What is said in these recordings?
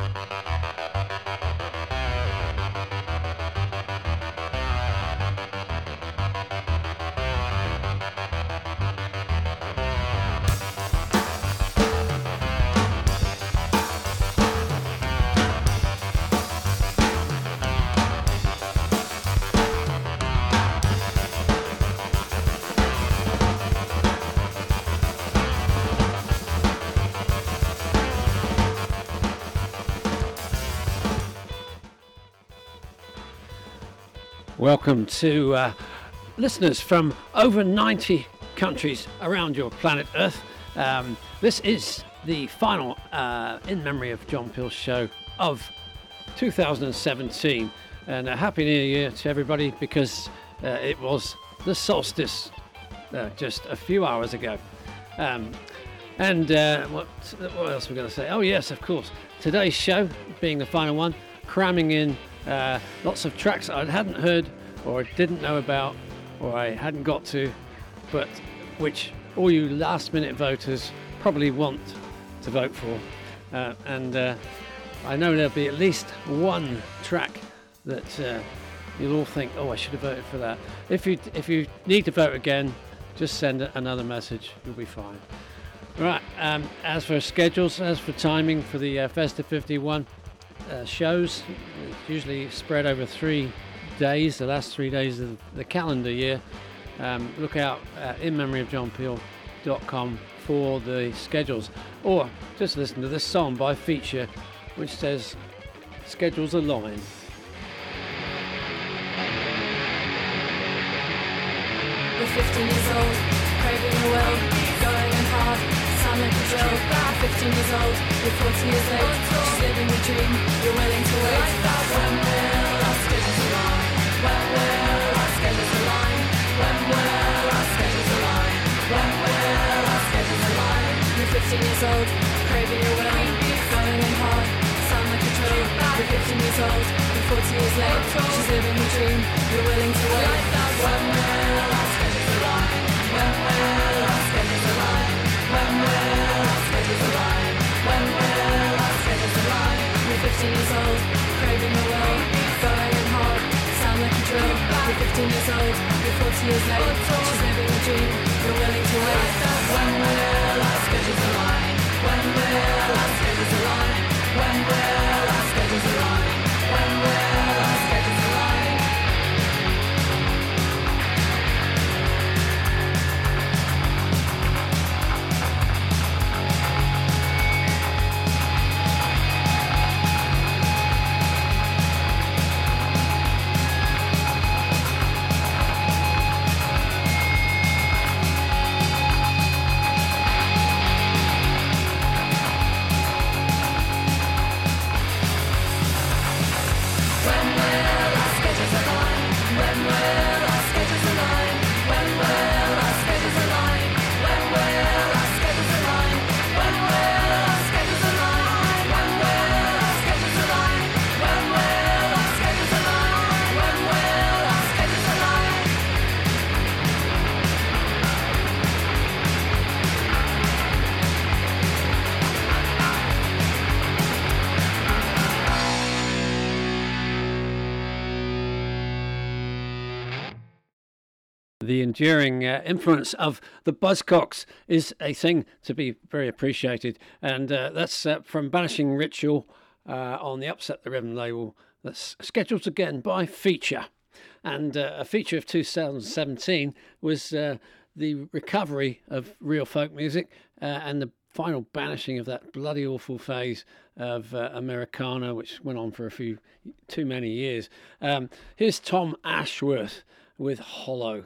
Welcome to listeners from over 90 countries around your planet Earth. This is the final In Memory of John Peel show of 2017. And a Happy New Year to everybody, because it was the solstice just a few hours ago. What else are we going to say? Oh yes, of course. Today's show being the final one, cramming in lots of tracks I hadn't heard or didn't know about or I hadn't got to, but which all you last minute voters probably want to vote for. I know there'll be at least one track that you'll all think, oh, I should have voted for that. If you need to vote again, just send another message, you'll be fine. Right, as for schedules, as for timing for the Festive 51 shows, it's usually spread over 3 days, the last 3 days of the calendar year. Look out at inmemoryofjohnpeel.com for the schedules, or just listen to this song by Feature, which says schedules align. We're 15 years old, craving the world, going in hard, sound like a drill. 15 years old, you're 40 years late, just living the dream, you're willing to wait. When will our schedules align? When will our schedules align? When will our schedules align? When will our schedules align? You're 15 years old, craving your will, going in hard, sound like a drill. You're 15 years old, you're 40 years late, just living the dream, you're willing to wait. When will our schedules align? When will our schedules align? When will our schedules align? When will our schedules align? You're 15 years old, craving the world, going in hard, sound like a drill. You're 15 years old, you're 40 years late, she's living a dream, you're willing to wait. When will our schedules align? When will our schedules align? When will our schedules align? When will our schedules align? The enduring influence of the Buzzcocks is a thing to be very appreciated, and that's from Banishing Ritual on the Upset the Rhythm label. That's scheduled again by Feature, and a feature of 2017 was the recovery of real folk music and the final banishing of that bloody awful phase of Americana, which went on for too many years. Here's Tom Ashworth with Hollow.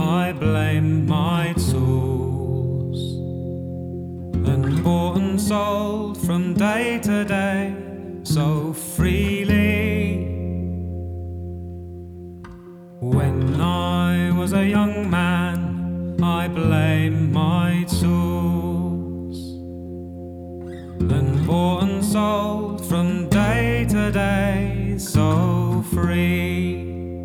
I blamed my tools, and bought and sold from day to day so freely. When I was a young man, I blamed my tools, and bought and sold from day to day so free.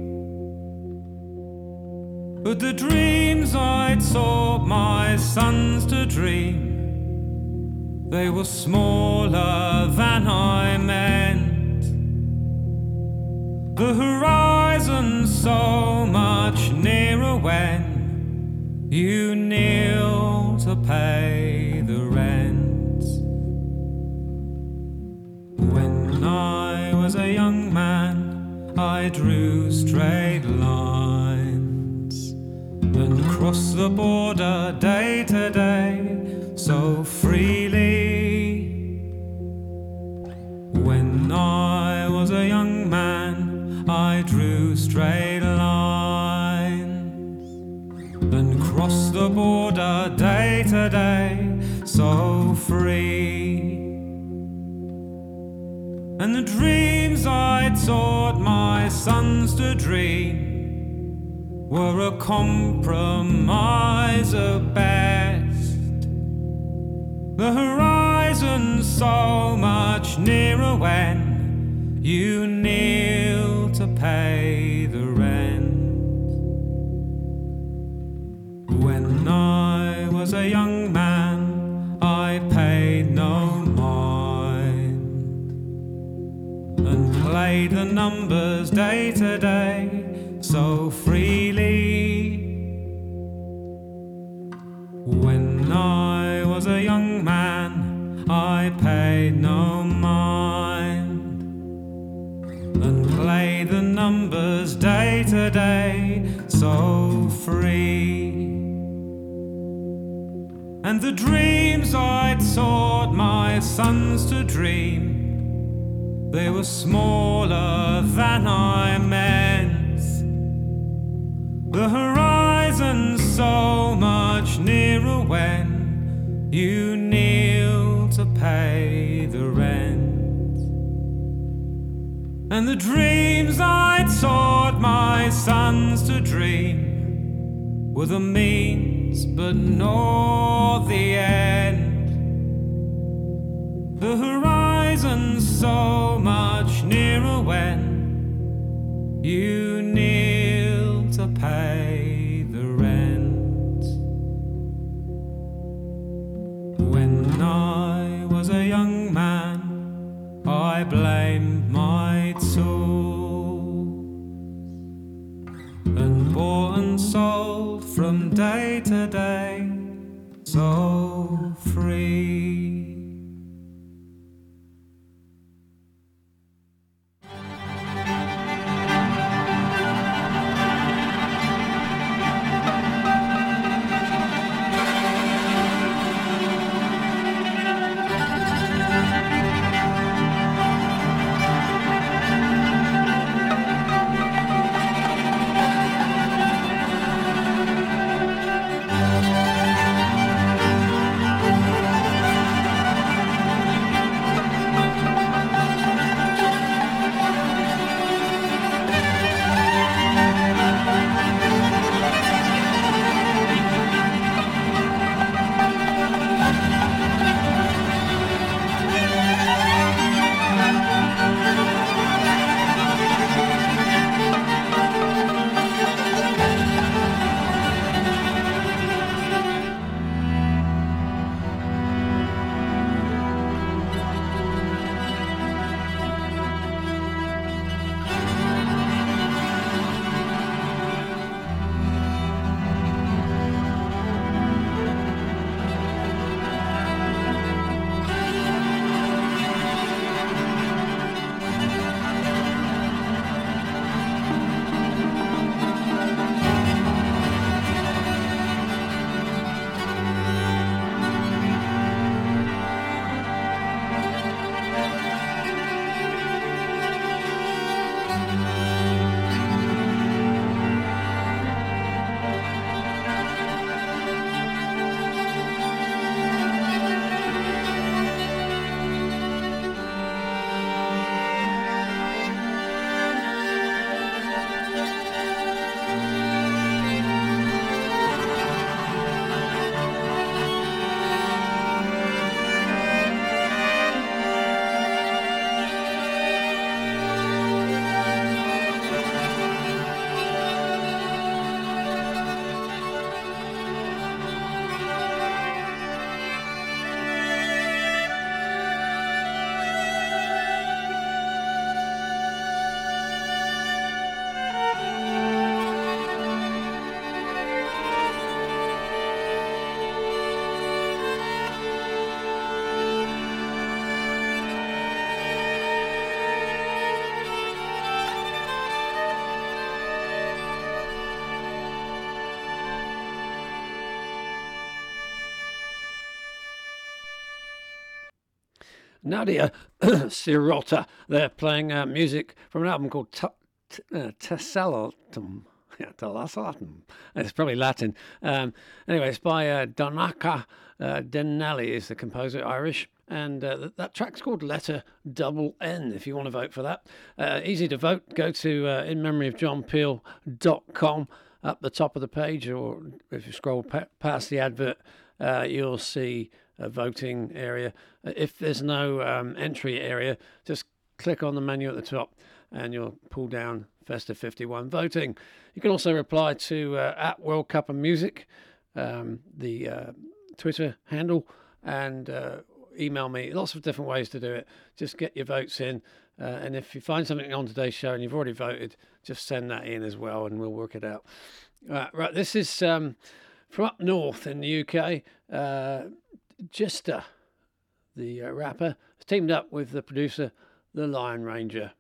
But the dreams I'd taught my sons to dream, they were smaller than I meant. The horizon so much nearer when you kneel to pay the rent. When I was a young man, I drew straight lines and crossed the border day to day so freely. When I was a young man, I drew straight lines and crossed the border day to day so free. And the dreams I taught my sons to dream were a compromise at best. The horizon so much nearer when you kneel to pay the rent. When I was a young man, I paid no mind and played the numbers day to day so freely. When I was a young man, I paid no mind and played the numbers day to day so free. And the dreams I'd taught my sons to dream, they were smaller than I meant. The horizon so much nearer when you kneel to pay the rent. And the dreams I taught my sons to dream were the means but not the end. The horizon so much nearer when you kneel to pay the rent. When I was a young man, I blamed my tools and bought and sold from day to day so free. Nadia Sirota. They're playing music from an album called Tesselatum. Yeah, Tesselatum. It's probably Latin. Anyway, it's by Donaka Denali is the composer, Irish. And that track's called Letter Double N, if you want to vote for that. Easy to vote. Go to inmemoryofjohnpeel.com. Up the top of the page, or if you scroll past the advert, you'll see a voting area. If there's no entry area, just click on the menu at the top and you'll pull down Festive 51 voting. You can also reply to at World Cup of Music, the Twitter handle, and email me. Lots of different ways to do it. Just get your votes in. And if you find something on today's show and you've already voted, just send that in as well and we'll work it out. Right, this is from up north in the UK. Gista, the rapper, has teamed up with the producer, The Lion Ranger.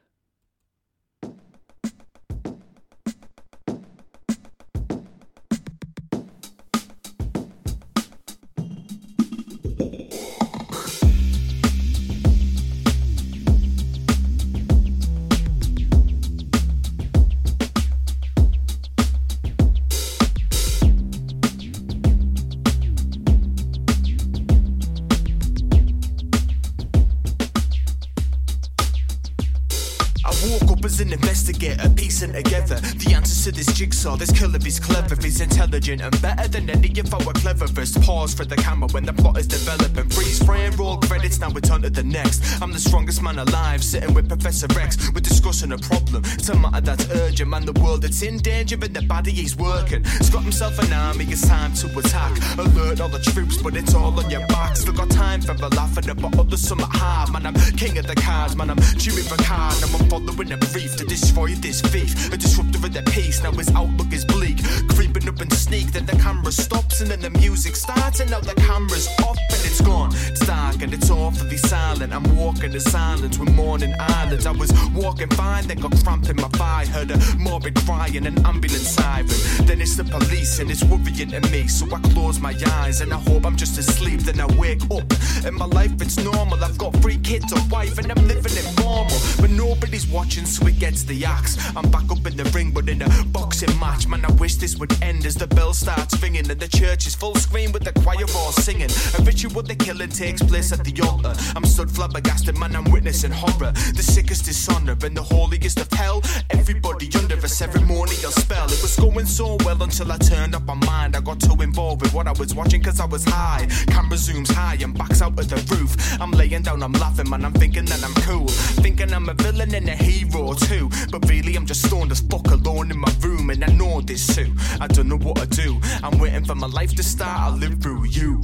Piecing together the answers to this jigsaw. This killer, he's clever, he's intelligent and better than any of our cleverest. Pause for the camera when the plot is developing. Freeze frame, roll credits, now it's on to the next. I'm the strongest man alive, sitting with Professor X. We're discussing a problem, it's a matter that's urgent. Man, the world that's in danger, but the body he's working. He's got himself an army, it's time to attack. Alert all the troops, but it's all on your backs. Still got time for a laughing about others, some are hard. Man, I'm king of the cards, man, I'm Jimmy Ricard. Now I'm following a brief to destroy this thief, a disruptor of the peace. Now his outlook is bleak, creeping up and sneak. Then the camera stops and then the music starts, and now the camera's off and it's gone. It's dark and it's awfully silent. I'm walking in silence with morning islands. I was walking fine, then got cramp in my thigh. Heard a morbid cry and an ambulance siren. Then it's the police and it's worrying to me, so I close my eyes and I hope I'm just asleep. Then I wake up and my life it's normal. I've got 3 kids, a wife, and I'm living it normal. But nobody's watching, so it gets the axe. I'm back up in the ring, but in a boxing match. Man, I wish this would end as the bell starts ringing and the church is full screen with the choir all singing. A ritual, the killing takes place at the altar. I'm stood flabbergasted, man, I'm witnessing horror. The sickest dishonor and the holiest of hell. Everybody under a ceremonial spell. It was going so well until I turned up my mind. I got too involved with what I was watching cause I was high. Camera zooms high and backs out of the roof. I'm laying down, I'm laughing, man, I'm thinking that I'm cool. Thinking I'm a villain and a hero too. But really I'm just stoned as fuck alone in my room. And I know this too, I don't know what to do. I'm waiting for my life to start, I'll live through you.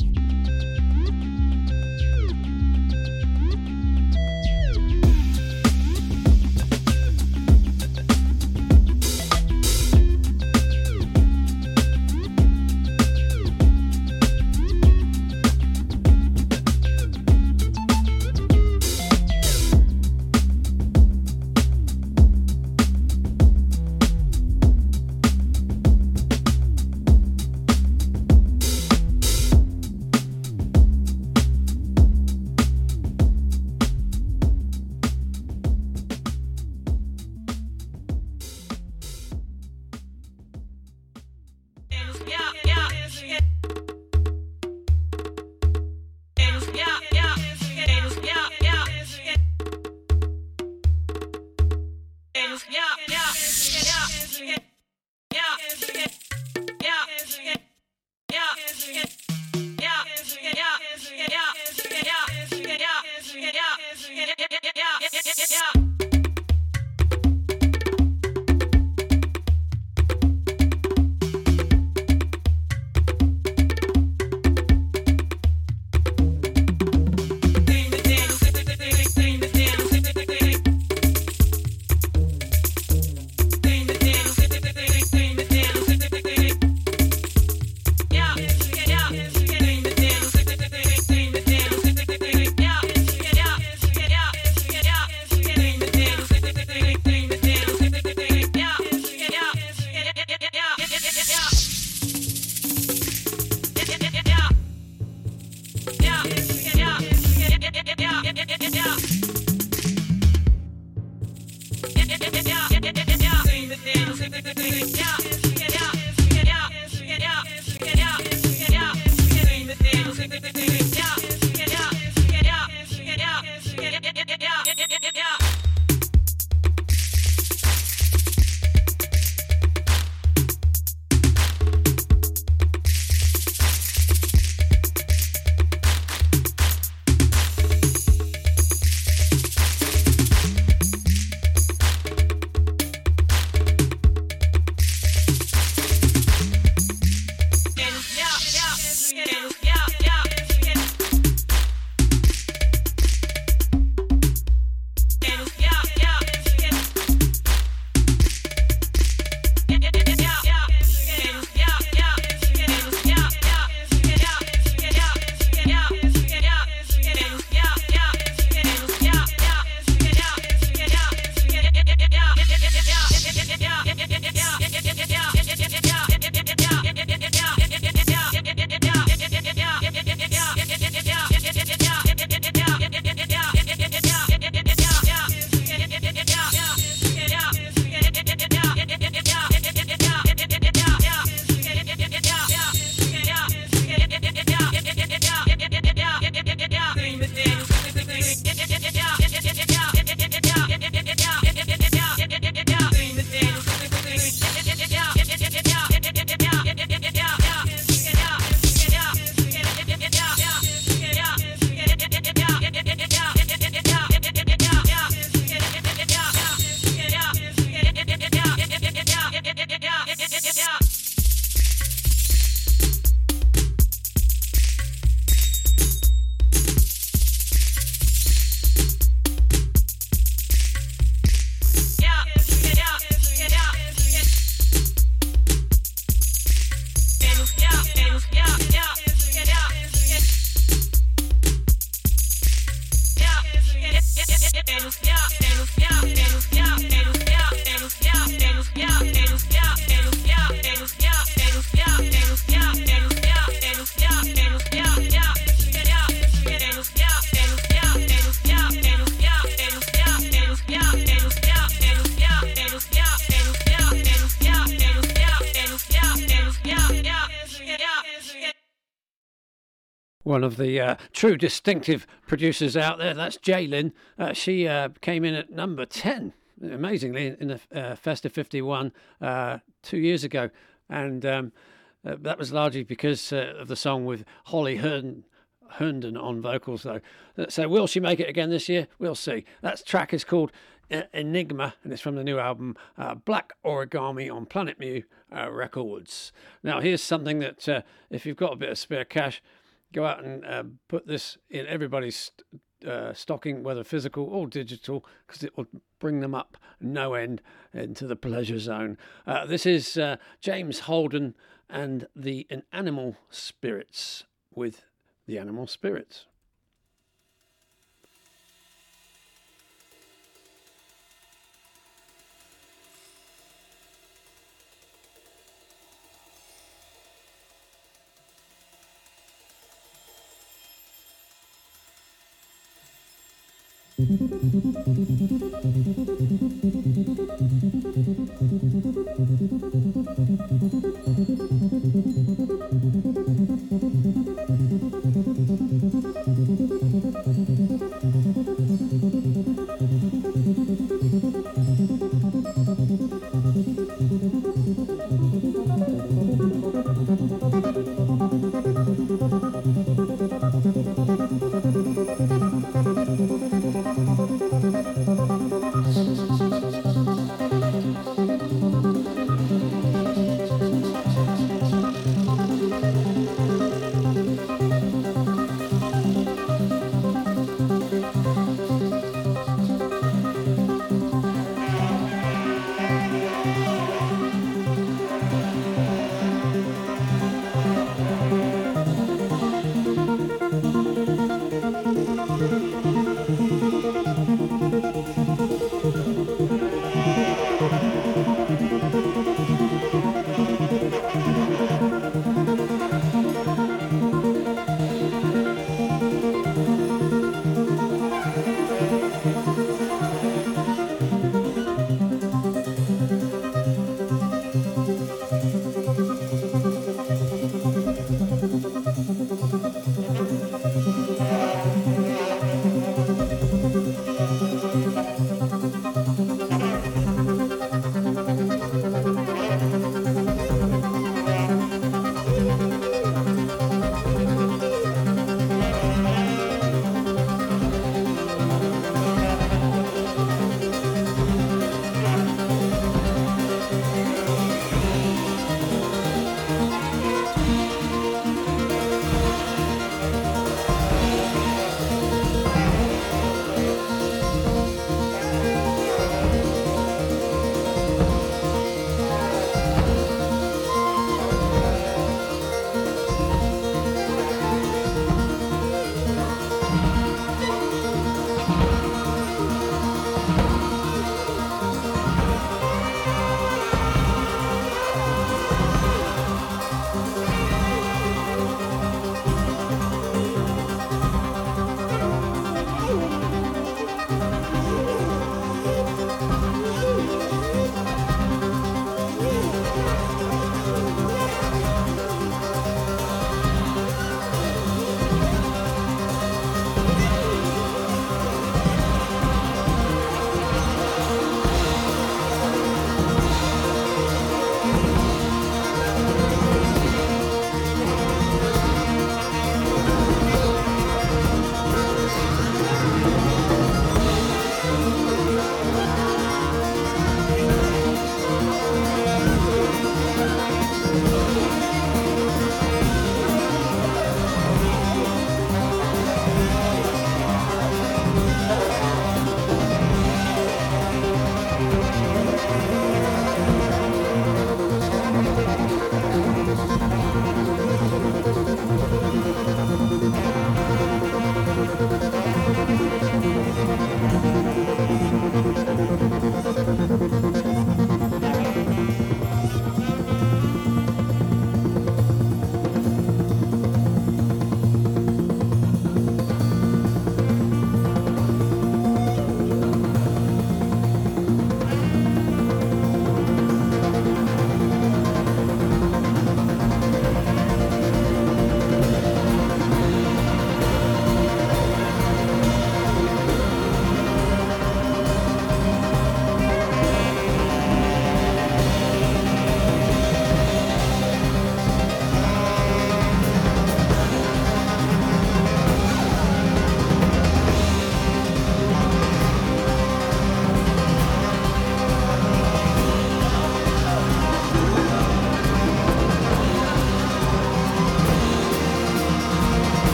One of the true distinctive producers out there, that's Jaylin. She came in at number 10, amazingly, in the Festive 51 2 years ago. And that was largely because of the song with Holly Herndon on vocals, though. So will she make it again this year? We'll see. That track is called Enigma, and it's from the new album Black Origami on Planet Mu Records. Now, here's something that if you've got a bit of spare cash, go out and put this in everybody's stocking, whether physical or digital, because it will bring them up no end into the pleasure zone. This is James Holden and the Animal Spirits with the Animal Spirits.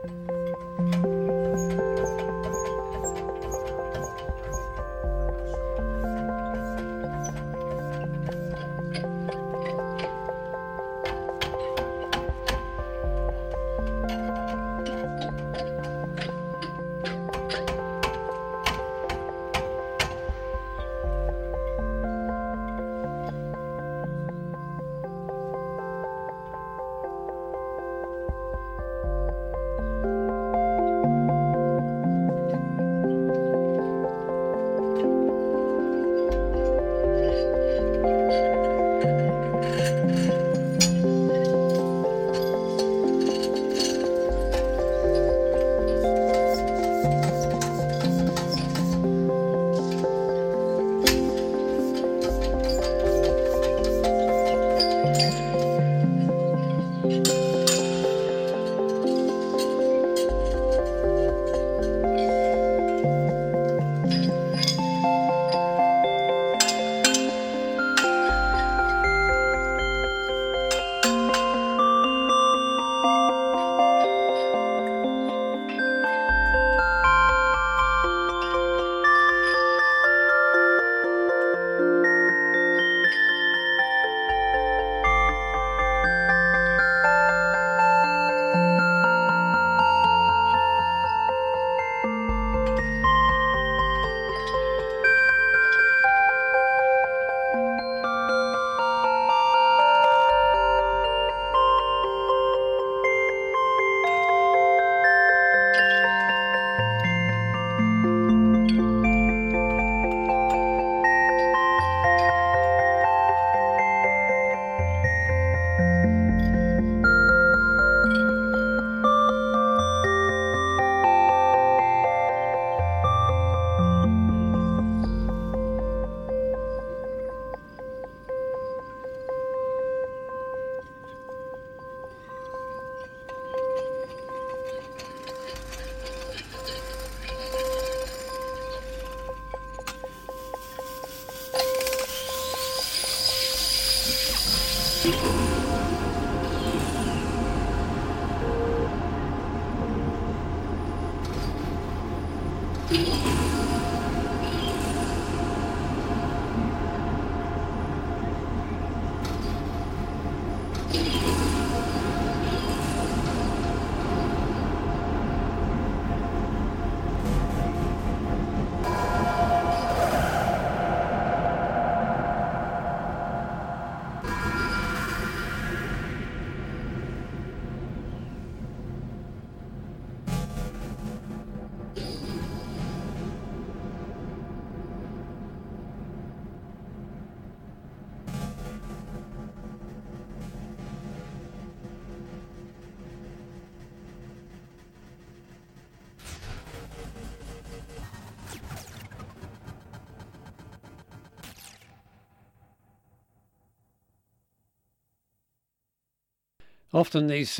Often these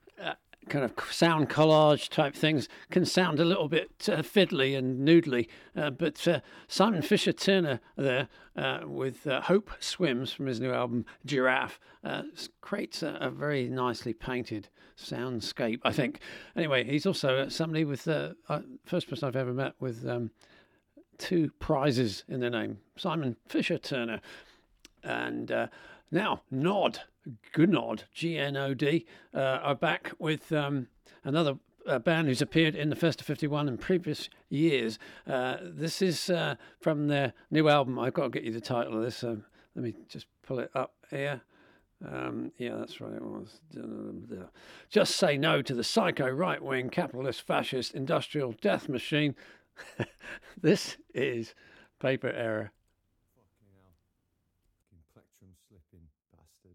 kind of sound collage type things can sound a little bit fiddly and noodly, but Simon Fisher Turner there with Hope Swims from his new album Giraffe creates a very nicely painted soundscape, I think. Anyway, he's also somebody with first person I've ever met with 2 prizes in their name, Simon Fisher Turner. And now Nod, Gnod, G-N-O-D, are back with another band who's appeared in the Festa 51 in previous years. This is from their new album. I've got to get you the title of this. Let me just pull it up here. Yeah, that's right. It was Just Say No to the Psycho Right-Wing Capitalist Fascist Industrial Death Machine. This is Paper Error. Plectrum slipping bastard.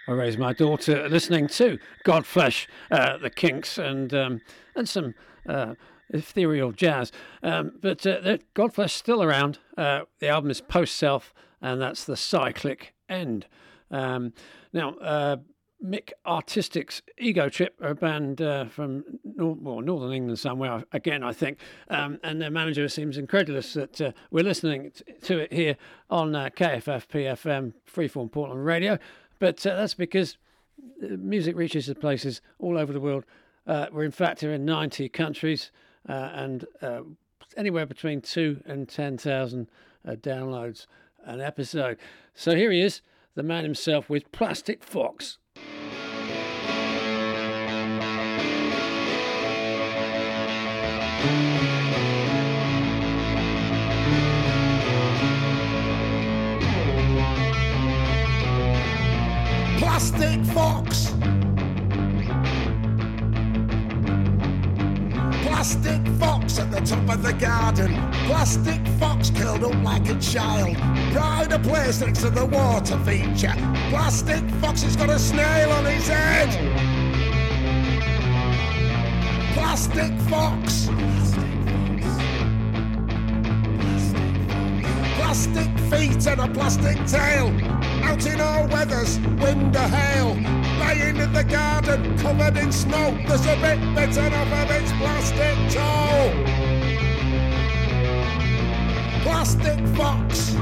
I raised my daughter listening to Godflesh, the Kinks, and some ethereal jazz. But Godflesh still around. The album is Post Self, and that's the cyclic end. Now, Mick Artistic's Ego Trip are a band from Northern England somewhere, again, I think. And their manager seems incredulous that we're listening to it here on KFFP-FM, Freeform Portland Radio. But that's because music reaches the places all over the world. We're in fact here in 90 countries and anywhere between 2,000 and 10,000 downloads an episode. So here he is, the man himself with Plastic Fox. Plastic Fox. Plastic Fox at the top of the garden. Plastic Fox curled up like a child. Pride of place next to the water feature. Plastic Fox has got a snail on his head. Plastic Fox. Plastic feet and a plastic tail. Out in all weathers, wind or hail. Lying in the garden, covered in smoke. There's a bit bitten off of its plastic toe. Plastic Fox.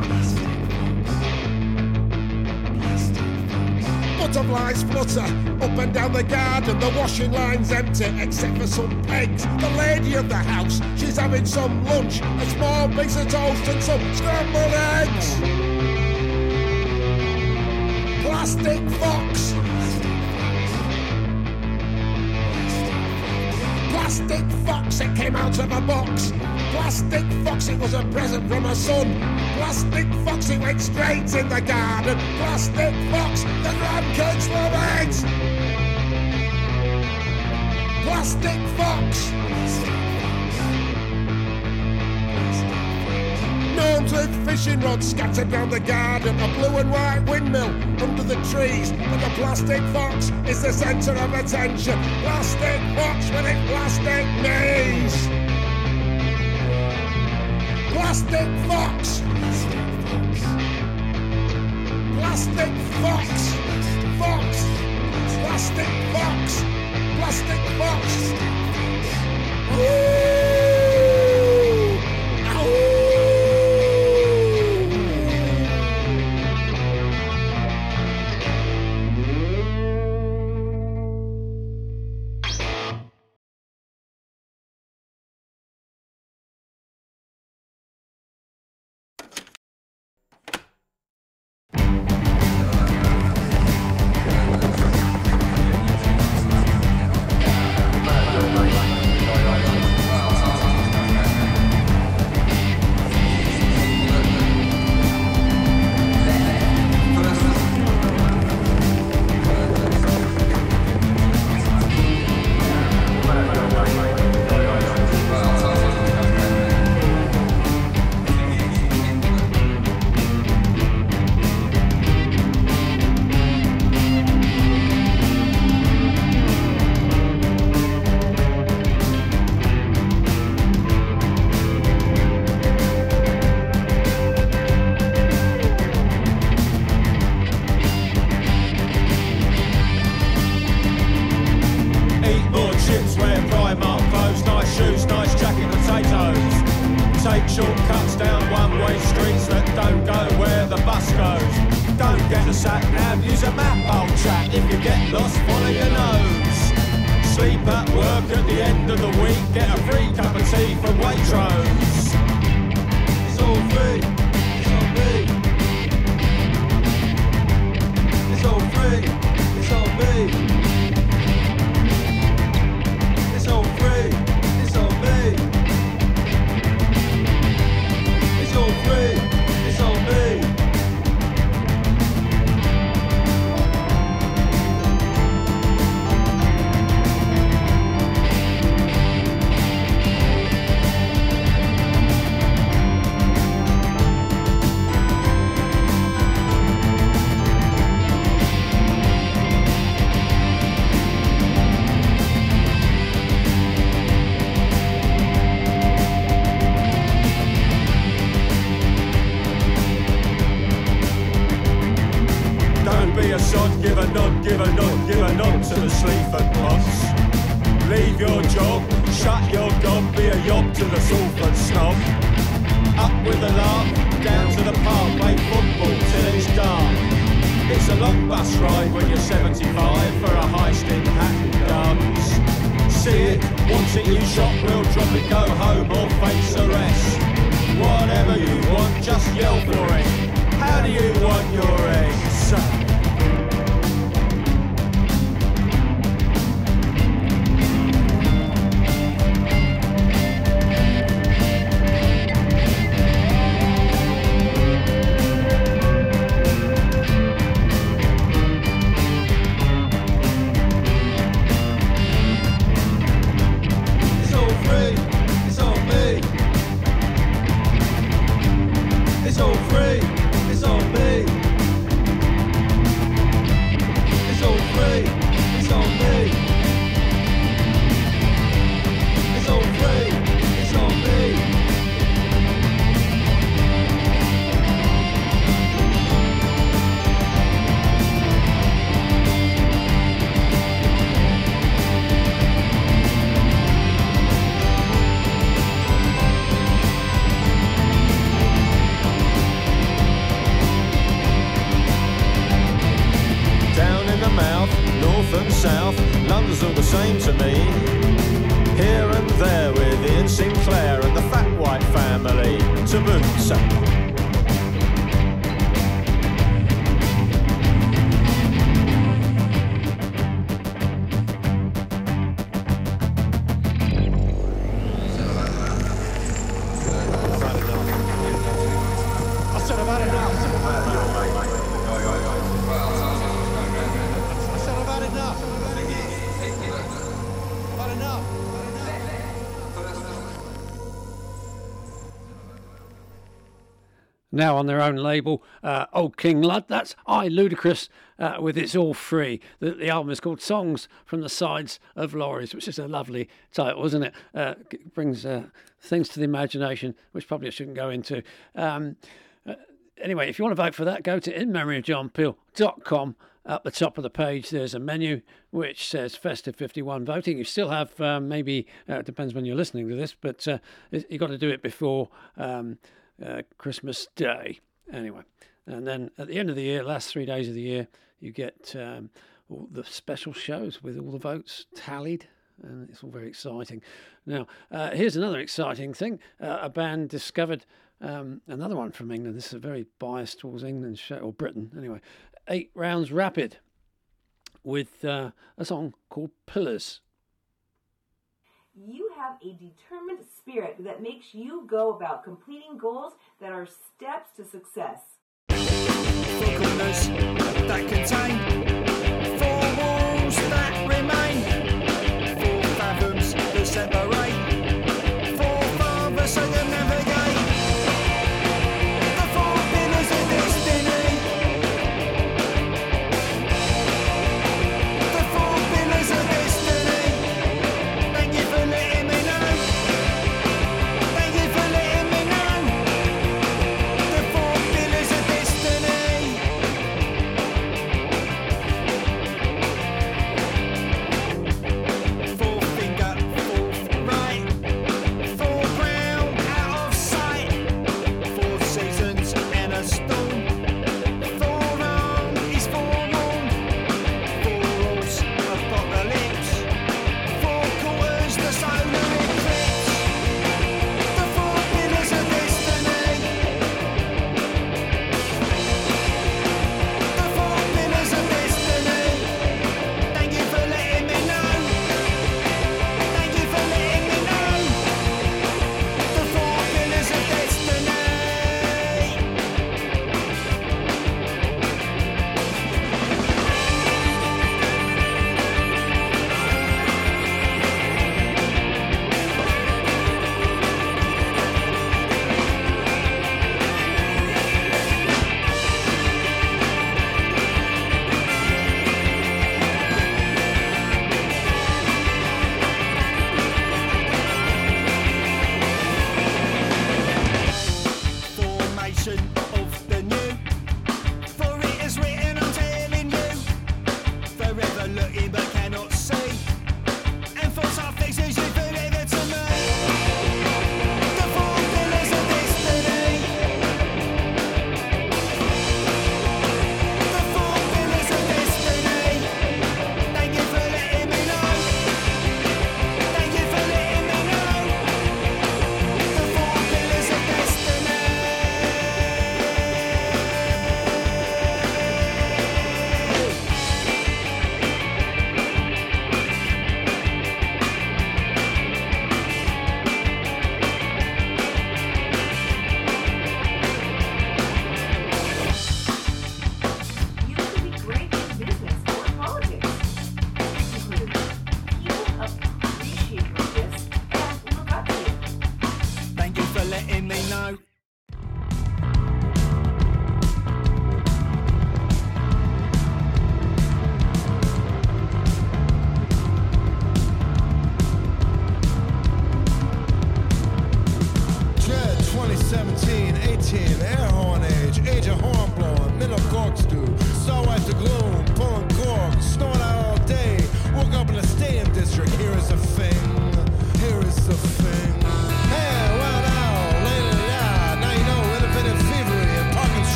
Butterflies flutter up and down the garden. The washing line's empty except for some pegs. The lady of the house, she's having some lunch. A small piece of toast and some scrambled eggs. Plastic Fox. Plastic Fox, it came out of a box. Plastic Fox, it was a present from a son. Plastic Fox, it went straight in the garden. Plastic Fox, the grandkids love eggs. Plastic Fox. Gnomes with fishing rods scattered round the garden. A blue and white windmill under the trees. But the plastic fox is the centre of attention. Plastic Fox with its plastic knees. Plastic Fox. Plastic Fox. Fox. Plastic Fox. Plastic Fox. Woo! Don't be a sod, give a nod, give a nod, give a nod to the Sleaford pots. Leave your job, shut your gob, be a yob to the Salford snob. Up with the lark, down to the park, play football till it's dark. It's a long bus ride when you're 75 for a heist in Hatton Gardens. See it, want it, you shop, we'll drop it, go home or face arrest. Whatever you want, just yell for it. How do you want your eggs? Now on their own label, Old King Lud. That's I, Ludacris, with It's All Free. The album is called Songs from the Sides of Lorries, which is a lovely title, isn't it? It brings things to the imagination, which probably I shouldn't go into. Anyway, if you want to vote for that, go to inmemoryofjohnpeel.com. At the top of the page, there's a menu which says Festive 51 voting. You still have maybe, it depends when you're listening to this, but you've got to do it before Christmas Day. Anyway, and then at the end of the year, last 3 days of the year, you get all the special shows with all the votes tallied, and it's all very exciting. Now, here's another exciting thing. A band discovered another one from England. This is very biased towards England or Britain. Anyway, 8 Rounds Rapid with a song called Pillars. You have a determined spirit that makes you go about completing goals that are steps to success. 4 corners that contain 4 walls that remain, 4 fathoms that separate, 4 fathers so you navigate, the 4 pillars of destiny, the 4 pillars of destiny. Thank you for letting me know, thank you for letting me know, the 4 pillars of destiny.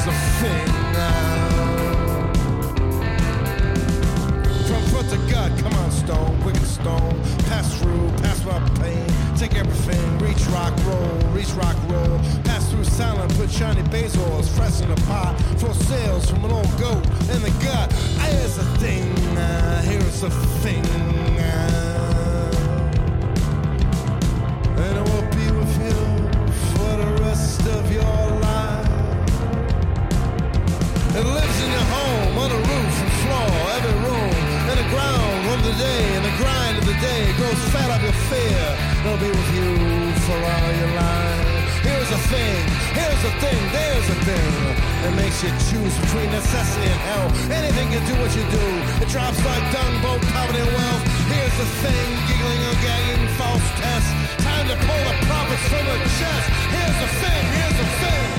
a thing. From foot to gut, come on, stone, wicked stone. Pass through, pass my pain. Take everything, reach rock, roll. Pass through silent, put shiny bezels, fresh in a pot. For sales from an old goat in the gut. Here's a thing, here's a thing. And it will be with you for the rest of your life. It lives in your home, on the roof and floor, every room, in the ground, on the day, in the grind of the day. It grows fat up your fear. It'll be with you for all your life. Here's a thing, there's a thing. It makes you choose between necessity and hell. Anything can do what you do. It drops like dung, both poverty and wealth. Here's the thing, giggling or gagging, false test. Time to pull the profits from the chest. Here's the thing, here's the thing.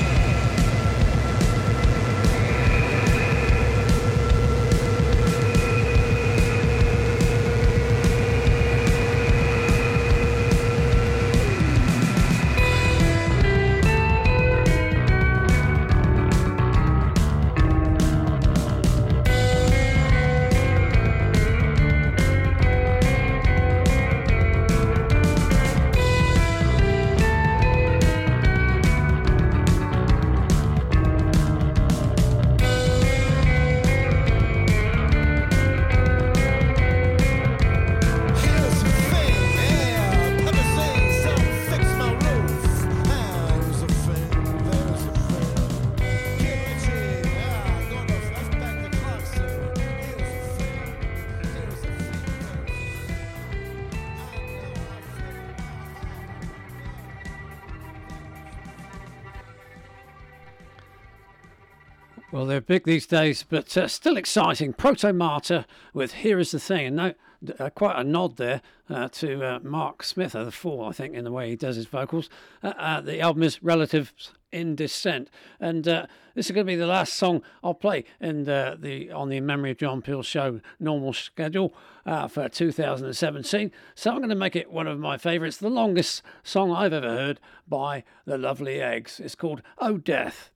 Well, they're big these days, but still exciting. Proto Martyr with Here Is the Thing. And quite a nod there to Mark Smith of The Fall, I think, in the way he does his vocals. The album is Relatives in Descent. And this is going to be the last song I'll play on the In Memory of John Peel show normal schedule for 2017. So I'm going to make it one of my favourites, the longest song I've ever heard by the Lovely Eggs. It's called Oh Death.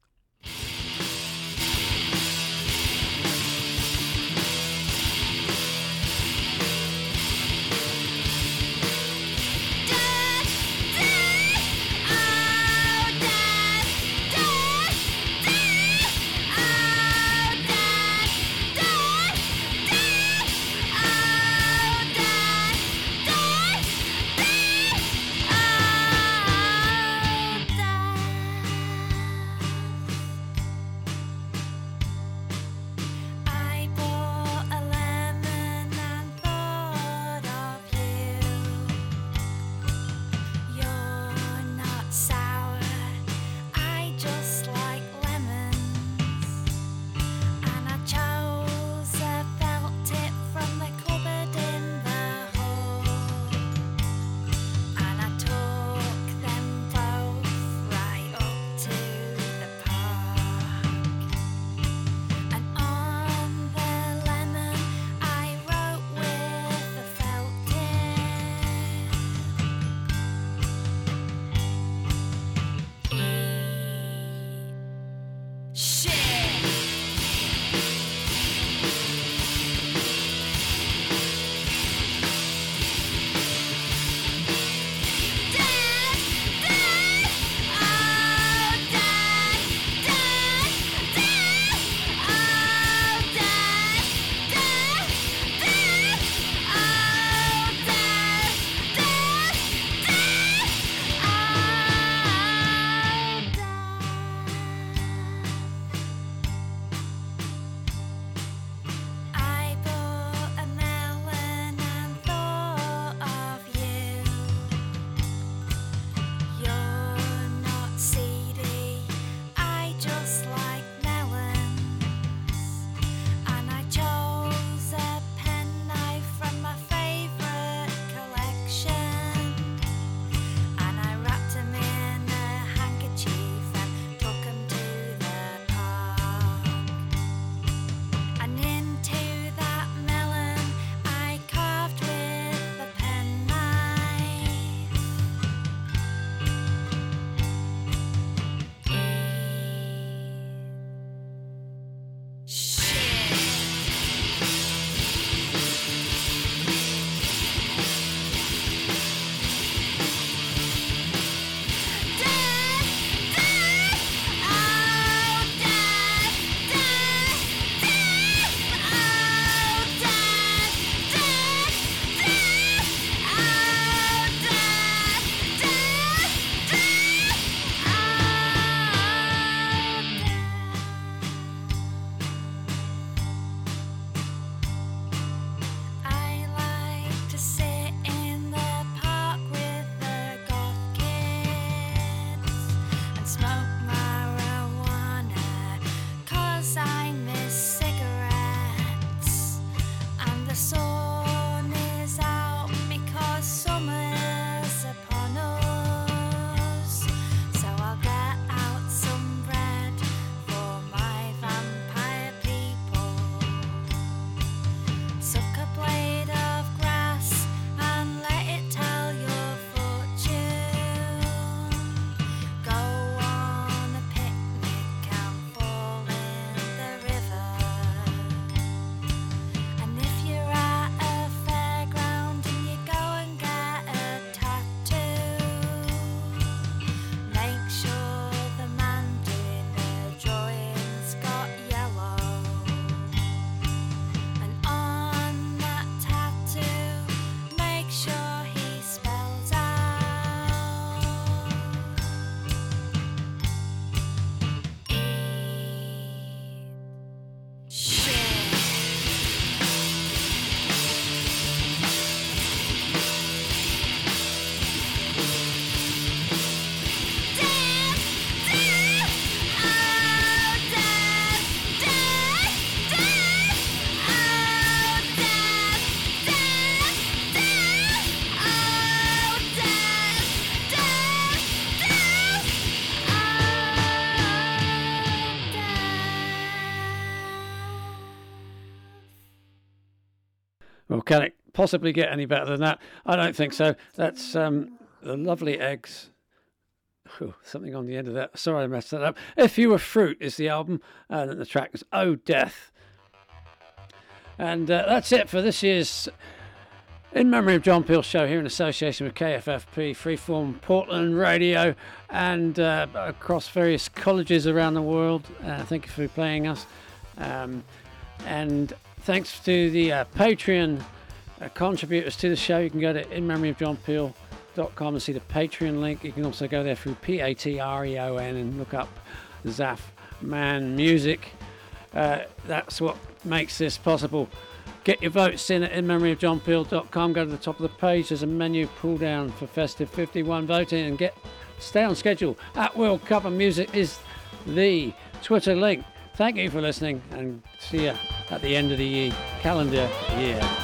Well, can it possibly get any better than that? I don't think so. That's the Lovely Eggs. Ooh, something on the end of that. Sorry, I messed that up. If You Were Fruit is the album, and the track is Oh Death. And that's it for this year's In Memory of John Peel show here in association with KFFP, Freeform Portland Radio, and across various colleges around the world. Thank you for playing us. And thanks to the Patreon contributors to the show. You can go to inmemoryofjohnpeel.com and see the Patreon link. You can also go there through Patreon and look up Zaf Man Music. That's what makes this possible. Get your votes in at inmemoryofjohnpeel.com. Go to the top of the page. There's a menu pull down for Festive 51 voting and stay on schedule. At World Cup of Music is the Twitter link. Thank you for listening and see you at the end of the calendar year.